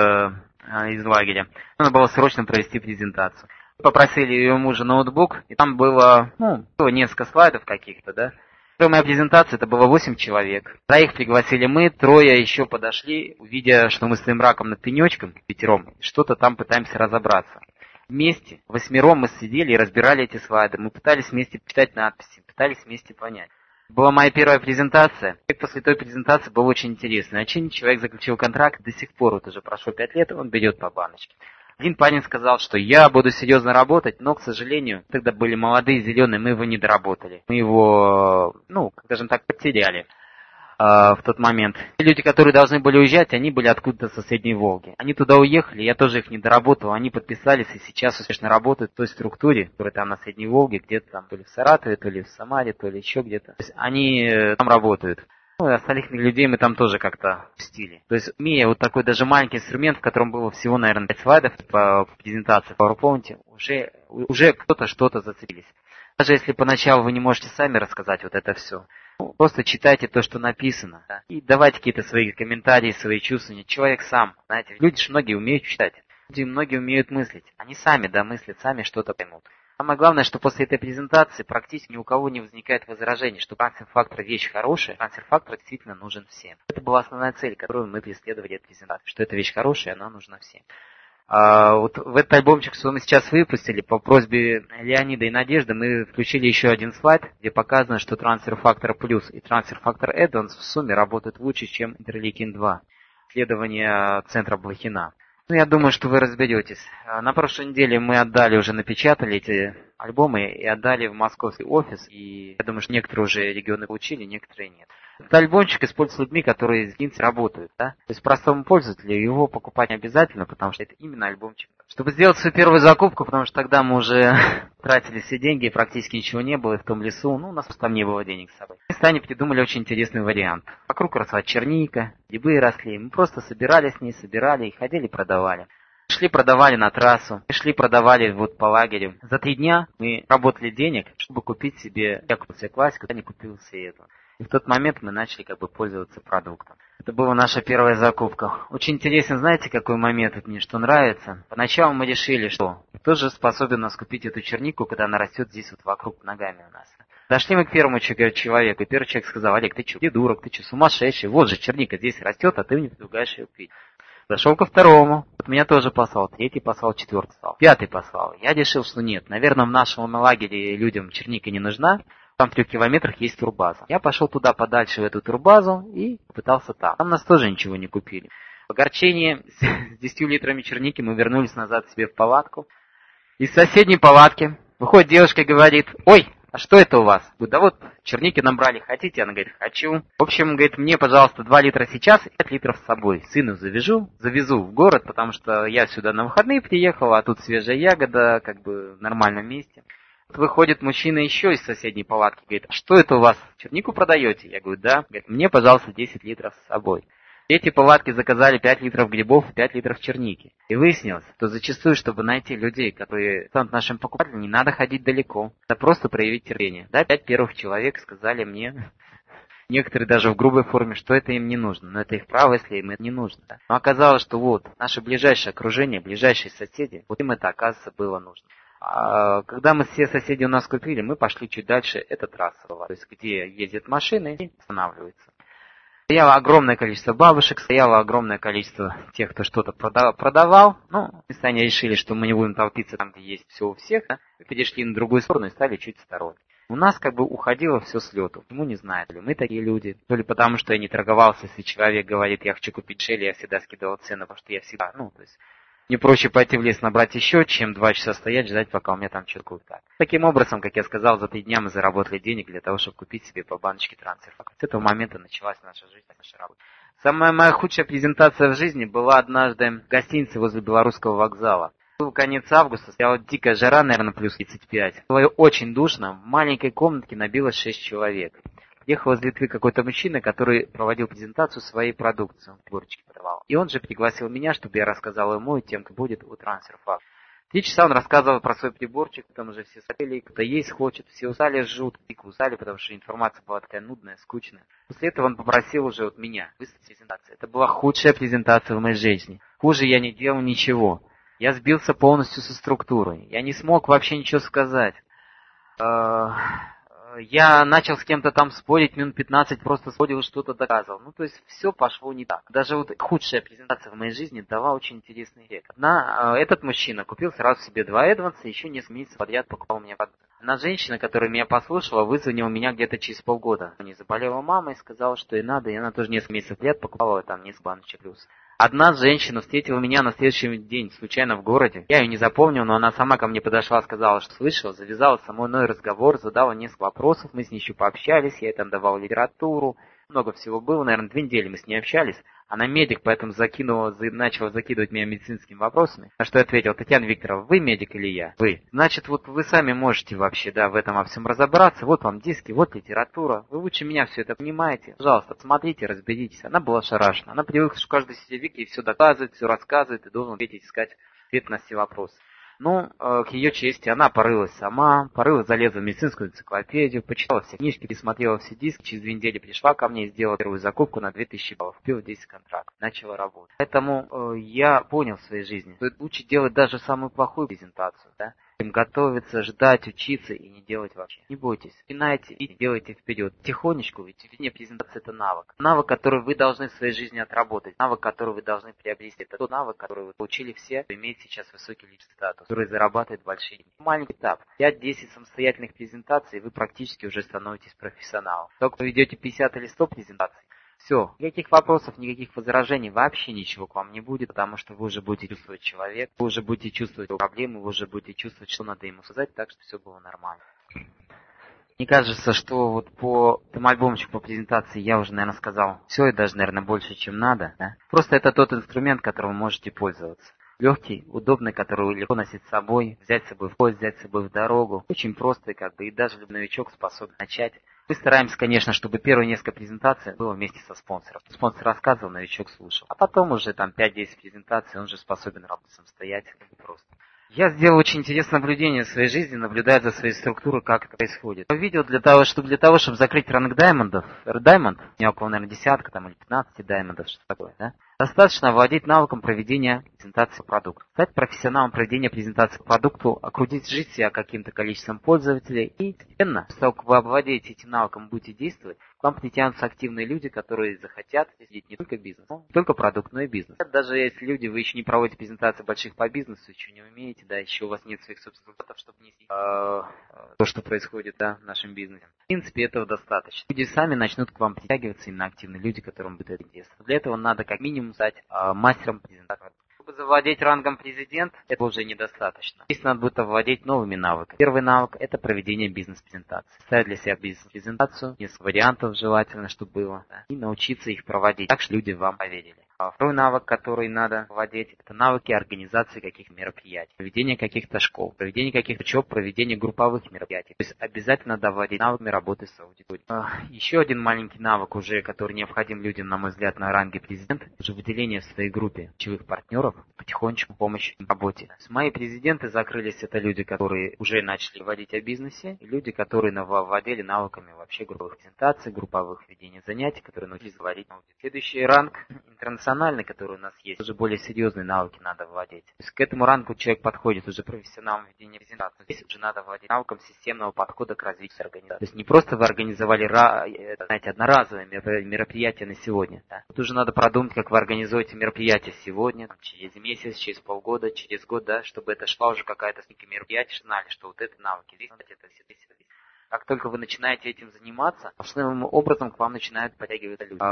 из лагеря, надо было срочно провести презентацию. Попросили ее мужа ноутбук, и там было несколько слайдов каких-то, да. Моя презентация, это было 8 человек. 3 пригласили мы, 3 еще подошли, увидя, что мы стоим раком над пенечком, 5, что-то там пытаемся разобраться. Вместе, 8 мы сидели и разбирали эти слайды. Мы пытались вместе читать надписи, пытались вместе понять. Была моя первая презентация. И после той презентации было очень интересно. Один человек заключил контракт, до сих пор, вот уже прошло 5 лет, он берет по баночке. Один парень сказал, что я буду серьезно работать, но, к сожалению, тогда были молодые, зеленые, мы его не доработали. Мы его, скажем так, потеряли в тот момент. Те люди, которые должны были уезжать, они были откуда-то с соседней Волги. Они туда уехали, я тоже их не доработал, они подписались и сейчас успешно работают в той структуре, которая там на Средней Волге, где-то там то ли в Саратове, то ли в Самаре, то ли еще где-то. То есть они там работают. И остальных людей мы там тоже как-то пустили. То есть, имея вот такой даже маленький инструмент, в котором было всего, наверное, 5 слайдов по презентации в PowerPoint, уже кто-то что-то зацепились. Даже если поначалу вы не можете сами рассказать вот это все, просто читайте то, что написано, да, и давайте какие-то свои комментарии, свои чувствования. Человек сам, знаете, люди же многие умеют читать, люди многие умеют мыслить. Они сами, мыслят, сами что-то поймут. Самое главное, что после этой презентации практически ни у кого не возникает возражений, что трансфер-фактор вещь хорошая, трансфер-фактор действительно нужен всем. Это была основная цель, которую мы преследовали от презентации, что эта вещь хорошая, она нужна всем. Вот в этот альбомчик, что мы сейчас выпустили, по просьбе Леонида и Надежды, мы включили еще один слайд, где показано, что трансфер-фактор плюс и трансфер-фактор Add-ons в сумме работают лучше, чем интерлейкин-2. Исследование центра Блохина. Я думаю, что вы разберетесь. На прошлой неделе мы уже напечатали эти альбомы и отдали в московский офис. И я думаю, что некоторые уже регионы получили, некоторые нет. Этот альбомчик используется людьми, которые с Гинси работают. Да? То есть простому пользователю его покупать не обязательно, потому что это именно альбомчик. Чтобы сделать свою первую закупку, потому что тогда мы уже тратили все деньги, практически ничего не было в том лесу, у нас там не было денег с собой. Мы с Таней придумали очень интересный вариант. Вокруг росла черника, грибы росли, мы просто собирали с ней, собирали и ходили продавали. Шли, продавали на трассу, шли, продавали вот по лагерю. За 3 дня мы работали денег, чтобы купить себе, я купил себе классику, я не купил себе эту. И в тот момент мы начали пользоваться продуктом. Это была наша первая закупка. Очень интересно, знаете, какой момент мне что нравится? Поначалу мы решили, что кто же способен нас купить эту чернику, когда она растет здесь вот вокруг ногами у нас. Дошли мы к первому человеку, и первый человек сказал: Олег, ты что, придурок, ты что, сумасшедший? Вот же черника здесь растет, а ты мне предлагаешь ее купить. Зашел ко второму. Вот меня тоже послал. Третий послал, четвертый послал. Пятый послал. Я решил, что нет. Наверное, в нашем лагере людям черника не нужна. Там в 3 километрах есть турбаза. Я пошел туда подальше, в эту турбазу, и пытался там. Там нас тоже ничего не купили. В огорчении с 10 литрами черники мы вернулись назад себе в палатку. Из соседней палатки выходит девушка и говорит: ой, а что это у вас? Говорю: да вот, черники набрали, хотите? Она говорит: хочу. В общем, говорит, мне, пожалуйста, 2 литра сейчас и 5 литров с собой. Сыну завезу в город, потому что я сюда на выходные приехал, а тут свежая ягода, как бы в нормальном месте. Выходит мужчина еще из соседней палатки, говорит: а что это у вас, чернику продаете? Я говорю: да. Говорит: мне, пожалуйста, 10 литров с собой. Эти палатки заказали 5 литров грибов и 5 литров черники. И выяснилось, что зачастую, чтобы найти людей, которые станут нашим покупателем, не надо ходить далеко. Надо просто проявить терпение. Да, 5 первых человек сказали мне, некоторые даже в грубой форме, что это им не нужно. Но это их право, если им это не нужно. Да? Но оказалось, что вот, наше ближайшее окружение, ближайшие соседи, вот им это, оказывается, было нужно. А когда мы все соседи у нас купили, мы пошли чуть дальше, это трасса была, то есть где ездят машины и останавливаются. Стояло огромное количество бабушек, стояло огромное количество тех, кто что-то продавал. Ну, мы с Аней решили, что мы не будем толпиться там, где есть все у всех. Да? Мы перешли на другую сторону и стали чуть в стороне. У нас как бы уходило все с лету. Почему, не знаю, то ли мы такие люди, то ли потому, что я не торговался. Если человек говорит: я хочу купить шелли, я всегда скидывал цену, потому что я всегда, то есть мне проще пойти в лес набрать еще, чем 2 часа стоять, ждать, пока у меня там что-то купят. Таким образом, как я сказал, за 3 дня мы заработали денег для того, чтобы купить себе по баночке трансферфакта. С этого момента началась наша жизнь, наша работа. Самая моя худшая презентация в жизни была однажды в гостинице возле Белорусского вокзала. Был конец августа, стояла дикая жара, наверное, плюс 35. Было очень душно, в маленькой комнатке набилось 6 человек. Приехал из Литвы какой-то мужчина, который проводил презентацию своей продукции, он приборчики продавал. И он же пригласил меня, чтобы я рассказал ему и тем, кто будет у трансферфакта. 3 часа он рассказывал про свой приборчик, там уже все сопели, кто есть хочет, все устали, жутко, дико устали, потому что информация была такая нудная, скучная. После этого он попросил уже от меня выставить презентацию. Это была худшая презентация в моей жизни. Хуже я не делал ничего. Я сбился полностью со структурой. Я не смог вообще ничего сказать. Я начал с кем-то там спорить, минут 15 просто спорил и что-то доказывал. То есть все пошло не так. Даже вот худшая презентация в моей жизни дала очень интересный эффект. Этот мужчина купил сразу себе 2 Эдванса, еще несколько месяцев подряд покупал мне продукты. Одна женщина, которая меня послушала, вызвонила меня где-то через полгода. У нее заболела мама и сказала, что ей надо, и она тоже несколько месяцев подряд покупала там несколько баночек плюс. Одна женщина встретила меня на следующий день случайно в городе. Я ее не запомнил, но она сама ко мне подошла, сказала, что слышала, завязала со мной разговор, задала несколько вопросов, мы с ней еще пообщались, я ей там давал литературу, много всего было, наверное, 2 недели мы с ней общались. Она медик, поэтому начала закидывать меня медицинскими вопросами. На что я ответил: Татьяна Викторовна, вы медик или я? Вы. Значит, вот вы сами можете вообще, в этом во всем разобраться. Вот вам диски, вот литература. Вы лучше меня все это понимаете. Пожалуйста, посмотрите, разберитесь. Она была ошарашена. Она привыкла, что каждый сидит и все доказывает, все рассказывает, и должен ответить, искать ответ на все вопросы. К ее чести, она порылась сама, залезла в медицинскую энциклопедию, почитала все книжки, пересмотрела все диски, через 2 недели пришла ко мне и сделала первую закупку на 2000 баллов, купила 10 контрактов, начала работать. Поэтому я понял в своей жизни, что лучше делать даже самую плохую презентацию, чем готовиться, ждать, учиться и не делать вообще. Не бойтесь, пинайте и делайте вперед. Тихонечку, ведь ведение презентации — это навык. Навык, который вы должны в своей жизни отработать. Навык, который вы должны приобрести. Это тот навык, который вы получили все, кто имеет сейчас высокий личный статус, который зарабатывает большие деньги. Маленький этап. 5-10 самостоятельных презентаций, и вы практически уже становитесь профессионалом. Только вы ведете 50 или 100 презентаций, все, никаких вопросов, никаких возражений, вообще ничего к вам не будет, потому что вы уже будете чувствовать человека, вы уже будете чувствовать его проблемы, вы уже будете чувствовать, что надо ему сказать, так что все было нормально. Мне кажется, что вот по этому альбомчику, по презентации я уже, наверное, сказал все и даже, наверное, больше, чем надо. Просто это тот инструмент, которым вы можете пользоваться. Легкий, удобный, который легко носить с собой, взять с собой в поезд, взять с собой в дорогу. Очень простый, и даже новичок способен начать. Мы стараемся, конечно, чтобы первые несколько презентаций было вместе со спонсором. Спонсор рассказывал, новичок слушал. А потом уже 5-10 презентаций, он же способен работать самостоятельно и просто. Я сделал очень интересное наблюдение в своей жизни, наблюдая за своей структурой, как это происходит. Я видел для того, чтобы закрыть ранг даймондов, даймонд, у меня около, наверное, 10 или 15 даймондов, что такое, достаточно владеть навыком проведения презентации продукта. Стать профессионалом проведения презентации к продукту, окрутить жизнь себя каким-то количеством пользователей и постепенно, после того, как вы овладеете этим навыком, будете действовать, К вам притянутся активные люди, которые захотят сидеть не только бизнес, не только продукт, но и бизнес. Даже если люди, вы еще не проводите презентации больших по бизнесу, еще не умеете, да, еще у вас нет своих собственных результатов, чтобы нести то, что происходит, да, в нашем бизнесе. В принципе, этого достаточно. Люди сами начнут к вам притягиваться, именно активные люди, которым будет это интересно. Для этого надо как минимум стать мастером презентации. Чтобы завладеть рангом президент, это уже недостаточно. Здесь надо будет овладеть новыми навыками. Первый навык – это проведение бизнес-презентации. Ставить для себя бизнес-презентацию, несколько вариантов желательно, чтобы было, да, и научиться их проводить так, чтобы люди вам поверили. Второй навык, который надо владеть, это навыки организации каких-то мероприятий, проведения каких-то школ, проведения каких-то учеб, проведения групповых мероприятий. То есть обязательно надо владеть навыками работы с аудиторией. Еще один маленький навык, уже, который необходим людям, на мой взгляд, на ранге президента, это выделение в своей группе ключевых партнеров, потихонечку помощь в работе. То есть мои президенты закрылись, это люди, которые уже начали говорить о бизнесе, и люди, которые владели навыками вообще групповых презентаций, групповых ведения занятий, которые научились говорить на аудитории. Следующий ранг интернациональный, который у нас есть, уже более серьезные навыки надо владеть. То есть к этому рангу человек подходит уже профессионалом ведения презентации. Здесь уже надо владеть навыком системного подхода к развитию организации. То есть не просто вы организовали, знаете, одноразовое мероприятие на сегодня. Да? Тут уже надо продумать, как вы организуете мероприятие сегодня, через месяц, через полгода, через год, да, чтобы это шла уже какая-то мероприятие, что знали, что вот это навыки, здесь это все. Как только вы начинаете этим заниматься, основным образом к вам начинают подтягиваться люди.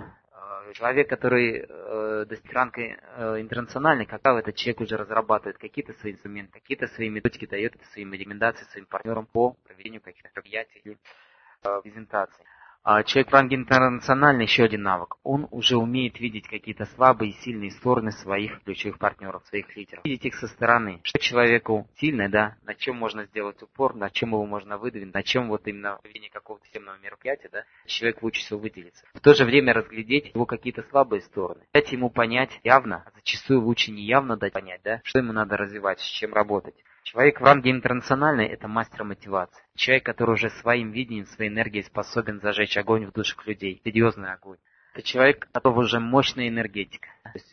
Человек, который достиг ранга интернациональный, когда этот человек уже разрабатывает какие-то свои инструменты, какие-то свои методики, дает своим рекомендации своим партнерам по проведению каких-то мероприятий или презентаций. Человек в ранге интернациональный, еще один навык. Он уже умеет видеть какие-то слабые и сильные стороны своих ключевых партнеров, своих лидеров. Видеть их со стороны. Что человеку сильное, да, на чем можно сделать упор, на чем его можно выдвинуть, на чем вот именно в проведении какого-то системного мероприятия, да, человек лучше всего выделится. В то же время разглядеть его какие-то слабые стороны. Дать ему понять явно, а зачастую лучше не явно дать понять, да, что ему надо развивать, с чем работать. Человек в ранге интернациональный – это мастер мотивации. Человек, который уже своим видением, своей энергией способен зажечь огонь в душах людей. Серьезный огонь. Это человек, у которого уже мощная энергетика. То есть,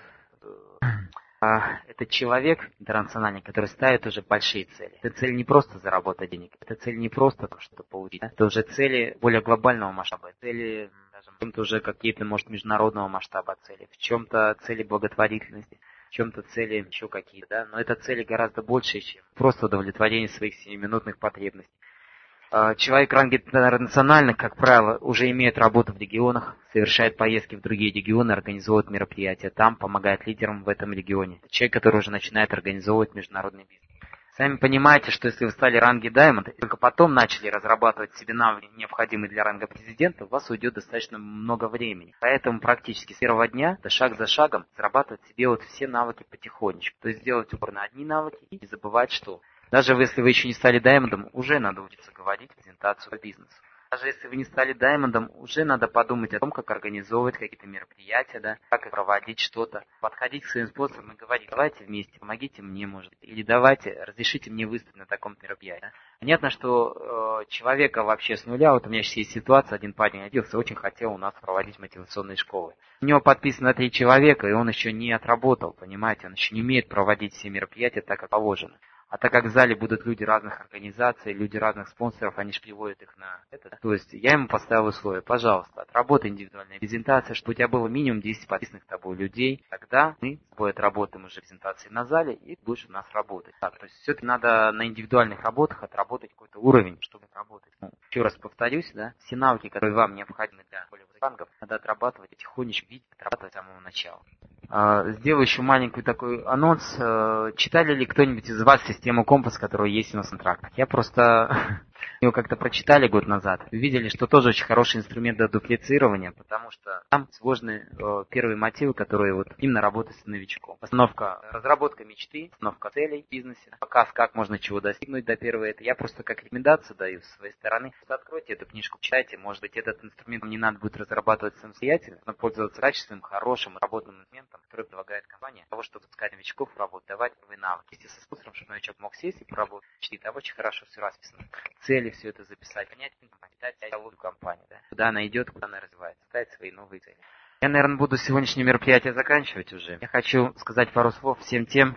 это человек интернациональный, который ставит уже большие цели. Это цель не просто заработать денег. Это цель не просто что-то получить. Это уже цели более глобального масштаба. Цели, скажем, в чем-то уже какие-то, может, международного масштаба цели. В чем-то цели благотворительности. В чем-то цели еще какие-то, да, но это цели гораздо больше, чем просто удовлетворение своих 7-минутных потребностей. Человек в ранге интернациональных, как правило, уже имеет работу в регионах, совершает поездки в другие регионы, организует мероприятия там, помогает лидерам в этом регионе. Это человек, который уже начинает организовывать международный бизнес. Сами понимаете, что если вы стали ранге Diamond и только потом начали разрабатывать себе навыки, необходимые для ранга президента, у вас уйдет достаточно много времени. Поэтому практически с первого дня, шаг за шагом, зарабатывать себе вот все навыки потихонечку. То есть делать упор на одни навыки и не забывать, что даже если вы еще не стали Diamond, уже надо учиться говорить презентацию по бизнесу. Даже если вы не стали Даймондом, уже надо подумать о том, как организовывать какие-то мероприятия, да, как проводить что-то. Подходить к своим способам и говорить: давайте вместе, помогите мне, может быть, или давайте, разрешите мне выступить на таком мероприятии. Да. Понятно, что человека вообще с нуля, вот у меня сейчас есть ситуация, один парень родился, очень хотел у нас проводить мотивационные школы. У него подписано 3 человека, и он еще не отработал, понимаете, он еще не умеет проводить все мероприятия так, как положено. А так как в зале будут люди разных организаций, люди разных спонсоров, они же приводят их на это. Да? То есть я ему поставил условие: пожалуйста, отработай индивидуальная презентация, чтобы у тебя было минимум 10 подписанных тобой людей. Тогда мы с тобой отработаем уже презентации на зале, и будешь у нас работать. Так, то есть все-таки надо на индивидуальных работах отработать какой-то уровень, чтобы работать. Еще раз повторюсь, да, все навыки, которые вам необходимы для более высоких рангов, надо отрабатывать потихонечку, отрабатывать с самого начала. Сделаю еще маленький такой анонс. Читали ли кто-нибудь из вас систему Компас, которая есть у нас в контрактах? Я просто его как-то прочитали год назад. Увидели, что тоже очень хороший инструмент для дуплицирования, потому что там сложные первые мотивы, которые вот именно работают с новичком. Постановка, разработка мечты, постановка целей в бизнесе, показ, как можно чего достигнуть до первого. Это я просто как рекомендацию даю с своей стороны. Просто откройте эту книжку, читайте. Может быть, этот инструмент не надо будет разрабатывать самостоятельно, но пользоваться качественным, хорошим, работным инструментом, который предлагает компания, для того, чтобы пускать новичков в работу, давать новые навыки. Если со способом, чтобы новичок мог сесть и поработать, там очень хорошо все расписано. Цели все это записать, понять компанию, дать диалогу компании, да? Куда она идет, куда она развивается, ставить свои новые цели. Я, наверное, буду сегодняшнее мероприятие заканчивать уже. Я хочу сказать пару слов всем тем, кто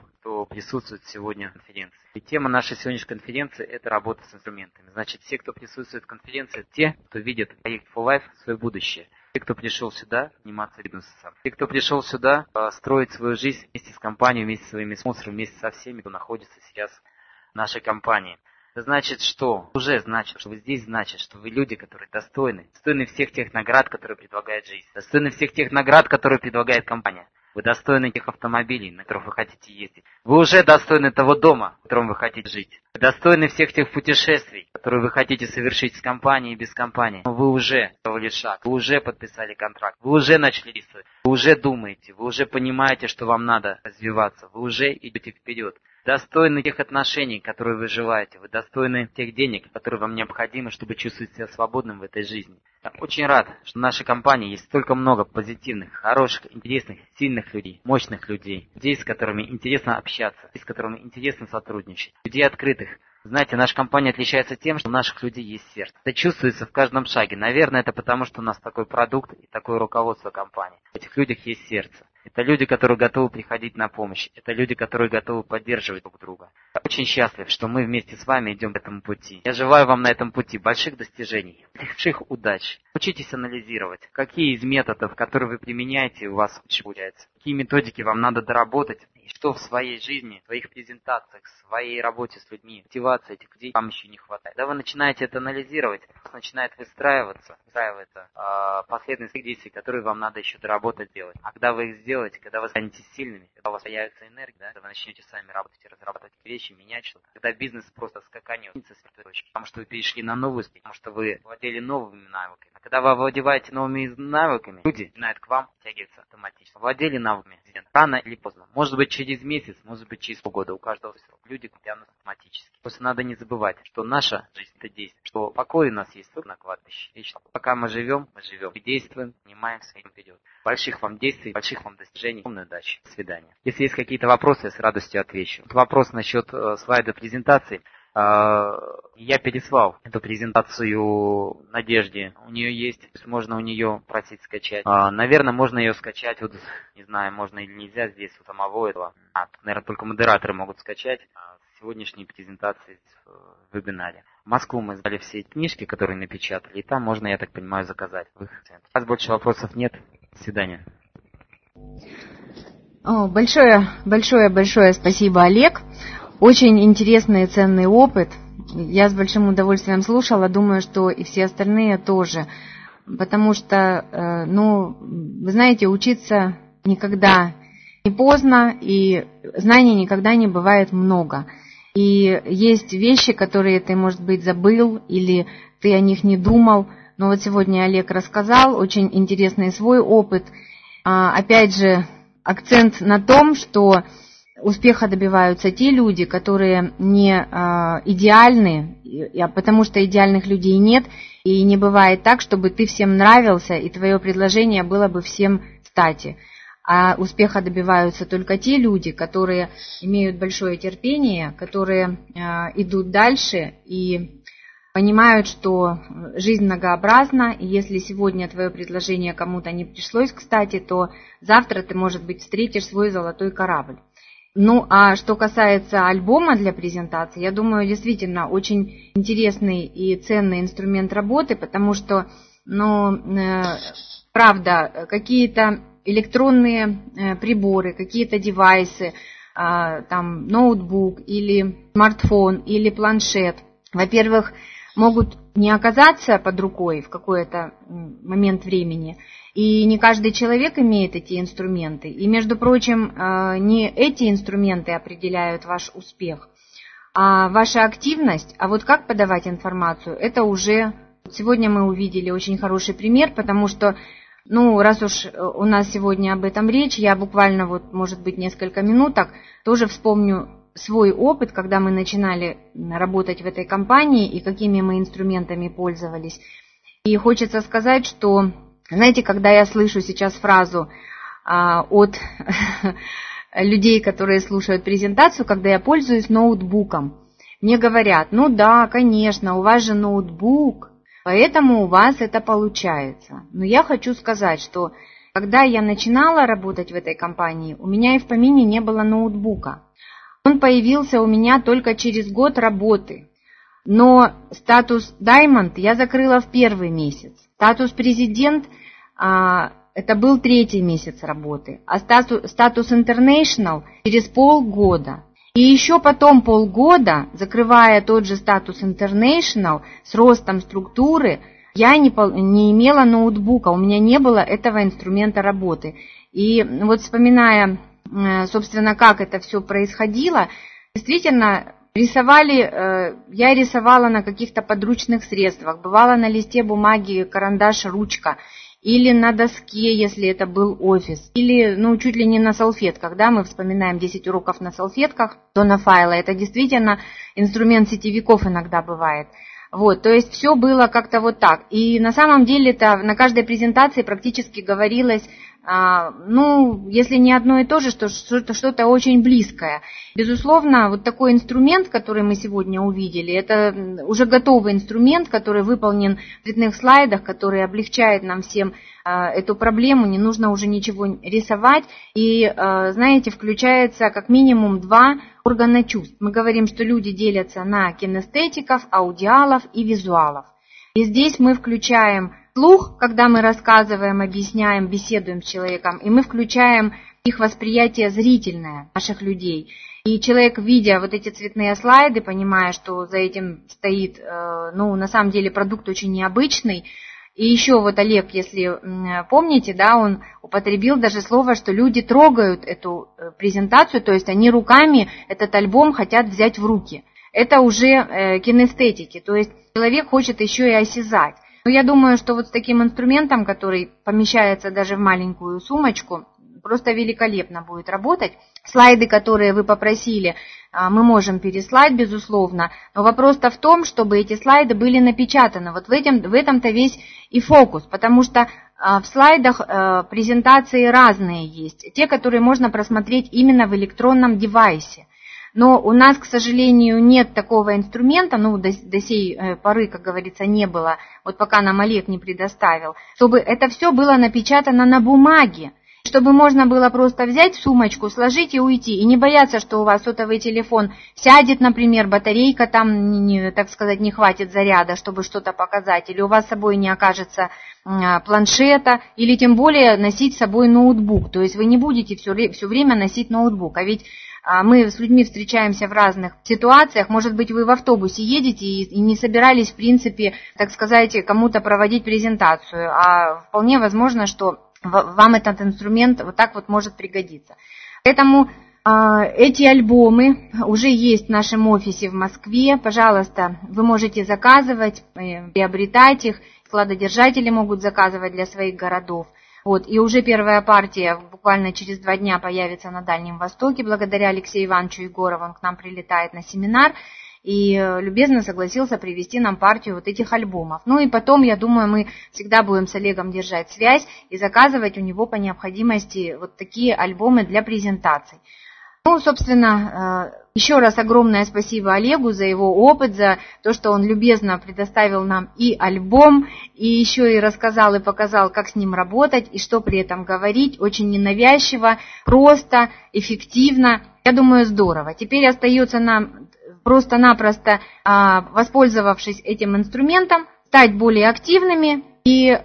присутствует сегодня на конференции. И тема нашей сегодняшней конференции – это работа с инструментами. Значит, все, кто присутствует в конференции, те, кто видит проект For Life, свое будущее. Те, кто пришел сюда заниматься бизнесом. Те, кто пришел сюда строить свою жизнь вместе с компанией, вместе с своими спонсорами, вместе со всеми, кто находится сейчас в нашей компании. Это значит, что? Уже значит, что вы здесь, значит, что вы люди, которые достойны всех тех наград, которые предлагает жизнь, достойны всех тех наград, которые предлагает компания. Вы достойны тех автомобилей, на которых вы хотите ездить. Вы уже достойны того дома, в котором вы хотите жить. Вы достойны всех тех путешествий, которые вы хотите совершить с компанией и без компании. Но вы уже сделали шаг, вы уже подписали контракт, вы уже начали рисовать, вы уже думаете, вы уже понимаете, что вам надо развиваться, вы уже идете вперед. Достойны тех отношений, которые вы желаете. Вы достойны тех денег, которые вам необходимы, чтобы чувствовать себя свободным в этой жизни. Я очень рад, что в нашей компании есть столько много позитивных, хороших, интересных, сильных людей, мощных людей. Людей, с которыми интересно общаться, людей, с которыми интересно сотрудничать. Людей открытых. Знаете, наша компания отличается тем, что у наших людей есть сердце. Это чувствуется в каждом шаге. Наверное, это потому, что у нас такой продукт и такое руководство компании. В этих людях есть сердце. Это люди, которые готовы приходить на помощь. Это люди, которые готовы поддерживать друг друга. Я очень счастлив, что мы вместе с вами идем по этому пути. Я желаю вам на этом пути больших достижений, больших удач. Учитесь анализировать, какие из методов, которые вы применяете, у вас лучше получается. Какие методики вам надо доработать. И что в своей жизни, в своих презентациях, в своей работе с людьми, мотивации этих людей вам еще не хватает. Когда вы начинаете это анализировать, начинает выстраиваться последовательность действий, которые вам надо еще доработать, делать. А когда вы их сделаете, когда вы станете сильными, когда у вас появится энергия, когда вы начнете сами работать и разрабатывать вещи, менять что-то, когда бизнес просто скаканет с этой точки, потому что вы перешли на новую степень, потому что вы владели новыми навыками. А когда вы овладеваете новыми навыками, люди начинают к вам тягиваться автоматически. Владели навыками рано или поздно. Может быть через месяц, может быть через полгода. У каждого срок. Люди тянут автоматически. Просто надо не забывать, что наша жизнь это действие, что покой у нас есть только на кладбище. Вечно. Пока мы живем и действуем, занимаемся и вперед. Больших вам действий, больших вам достижений. Полной удачи. До свидания. Если есть какие-то вопросы, я с радостью отвечу. Вопрос насчет слайда презентации. Я переслал эту презентацию Надежде. У нее есть, то есть можно у нее просить скачать. Наверное, можно ее скачать, вот, не знаю, можно или нельзя здесь у самого этого. Наверное, только модераторы могут скачать сегодняшние презентации в вебинаре. В Москву мы сдали все книжки, которые напечатали, и там можно, я так понимаю, заказать в их центре. У вас больше вопросов нет. До свидания. Большое спасибо, Олег. Очень интересный и ценный опыт. Я с большим удовольствием слушала, думаю, что и все остальные тоже. Потому что, вы знаете, учиться никогда не поздно, и знаний никогда не бывает много. И есть вещи, которые ты, может быть, забыл, или ты о них не думал. Но вот сегодня Олег рассказал очень интересный свой опыт. Опять же, акцент на том, что успеха добиваются те люди, которые не идеальны, потому что идеальных людей нет, и не бывает так, чтобы ты всем нравился, и твое предложение было бы всем кстати. А успеха добиваются только те люди, которые имеют большое терпение, которые идут дальше и понимают, что жизнь многообразна, и если сегодня твое предложение кому-то не пришлось кстати, то завтра ты, может быть, встретишь свой золотой корабль. А что касается альбома для презентации, я думаю, действительно очень интересный и ценный инструмент работы, потому что, правда, какие-то электронные приборы, какие-то девайсы, ноутбук или смартфон или планшет, во-первых, могут не оказаться под рукой в какой-то момент времени, и не каждый человек имеет эти инструменты. И, между прочим, не эти инструменты определяют ваш успех, а ваша активность. А вот как подавать информацию, это уже... Сегодня мы увидели очень хороший пример, потому что, раз уж у нас сегодня об этом речь, я буквально, может быть, несколько минуток тоже вспомню свой опыт, когда мы начинали работать в этой компании и какими мы инструментами пользовались. И хочется сказать, что... Знаете, когда я слышу сейчас фразу от людей, которые слушают презентацию, когда я пользуюсь ноутбуком, мне говорят, да, конечно, у вас же ноутбук, поэтому у вас это получается. Но я хочу сказать, что когда я начинала работать в этой компании, у меня и в помине не было ноутбука. он появился у меня только через год работы. Но статус Diamond я закрыла в первый месяц. Статус президент это был третий месяц работы, а статус International через полгода. И еще потом полгода, закрывая тот же статус International с ростом структуры, я не имела ноутбука, у меня не было этого инструмента работы. И вот вспоминая, собственно, как это все происходило, действительно, я рисовала на каких-то подручных средствах, бывало на листе бумаги, карандаш, ручка, или на доске, если это был офис, или чуть ли не на салфетках, да, мы вспоминаем 10 уроков на салфетках, то на файлы, это действительно инструмент сетевиков иногда бывает. Вот, то есть все было как-то вот так. И на самом деле это на каждой презентации практически говорилось, если не одно и то же, что-то очень близкое. Безусловно, вот такой инструмент, который мы сегодня увидели, это уже готовый инструмент, который выполнен в цветных слайдах, который облегчает нам всем эту проблему, не нужно уже ничего рисовать. И, знаете, включается как минимум 2 органа чувств. Мы говорим, что люди делятся на кинестетиков, аудиалов и визуалов. И здесь мы включаем слух, когда мы рассказываем, объясняем, беседуем с человеком, и мы включаем их восприятие зрительное наших людей. И человек, видя вот эти цветные слайды, понимая, что за этим стоит, на самом деле продукт очень необычный. И еще вот Олег, если помните, да, он употребил даже слово, что люди трогают эту презентацию, то есть они руками этот альбом хотят взять в руки. Это уже кинестетики, то есть человек хочет еще и осязать. Но я думаю, что вот с таким инструментом, который помещается даже в маленькую сумочку, просто великолепно будет работать. Слайды, которые вы попросили, мы можем переслать, безусловно, но вопрос-то в том, чтобы эти слайды были напечатаны. Вот в этом-то весь и фокус, потому что в слайдах презентации разные есть, те, которые можно просмотреть именно в электронном девайсе. Но у нас, к сожалению, нет такого инструмента, до сей поры, как говорится, не было, вот пока нам Олег не предоставил, чтобы это все было напечатано на бумаге, чтобы можно было просто взять сумочку, сложить и уйти, и не бояться, что у вас сотовый телефон сядет, например, батарейка там, так сказать, не хватит заряда, чтобы что-то показать, или у вас с собой не окажется планшета, или тем более носить с собой ноутбук, то есть вы не будете все время носить ноутбук, а ведь мы с людьми встречаемся в разных ситуациях, может быть, вы в автобусе едете и не собирались, в принципе, так сказать, кому-то проводить презентацию, а вполне возможно, что вам этот инструмент вот так вот может пригодиться. Поэтому эти альбомы уже есть в нашем офисе в Москве. Пожалуйста, вы можете заказывать, приобретать их. Складодержатели могут заказывать для своих городов. Вот, и уже первая партия буквально через 2 дня появится на Дальнем Востоке. Благодаря Алексею Ивановичу Егорову он к нам прилетает на семинар и любезно согласился привезти нам партию вот этих альбомов. Ну и потом, я думаю, мы всегда будем с Олегом держать связь и заказывать у него по необходимости вот такие альбомы для презентаций. Ну, собственно, еще раз огромное спасибо Олегу за его опыт, за то, что он любезно предоставил нам и альбом, и еще и рассказал и показал, как с ним работать, и что при этом говорить. Очень ненавязчиво, просто, эффективно. Я думаю, здорово. Теперь остается нам просто-напросто, воспользовавшись этим инструментом, стать более активными и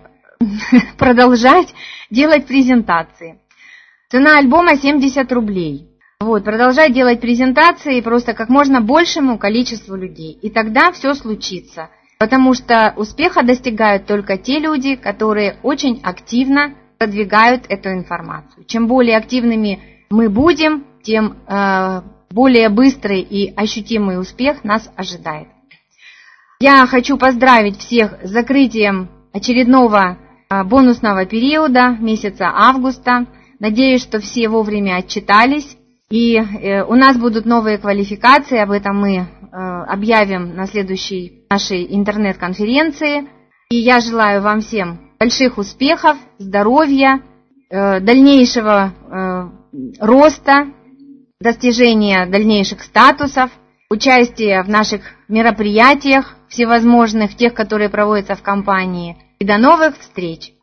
продолжать делать презентации. Цена альбома 70 рублей. Вот, продолжать делать презентации просто как можно большему количеству людей. И тогда все случится. Потому что успеха достигают только те люди, которые очень активно продвигают эту информацию. Чем более активными мы будем, тем более быстрый и ощутимый успех нас ожидает. Я хочу поздравить всех с закрытием очередного бонусного периода месяца августа. Надеюсь, что все вовремя отчитались. И у нас будут новые квалификации, об этом мы объявим на следующей нашей интернет-конференции. И я желаю вам всем больших успехов, здоровья, дальнейшего роста, достижения дальнейших статусов, участия в наших мероприятиях всевозможных, тех, которые проводятся в компании. И до новых встреч!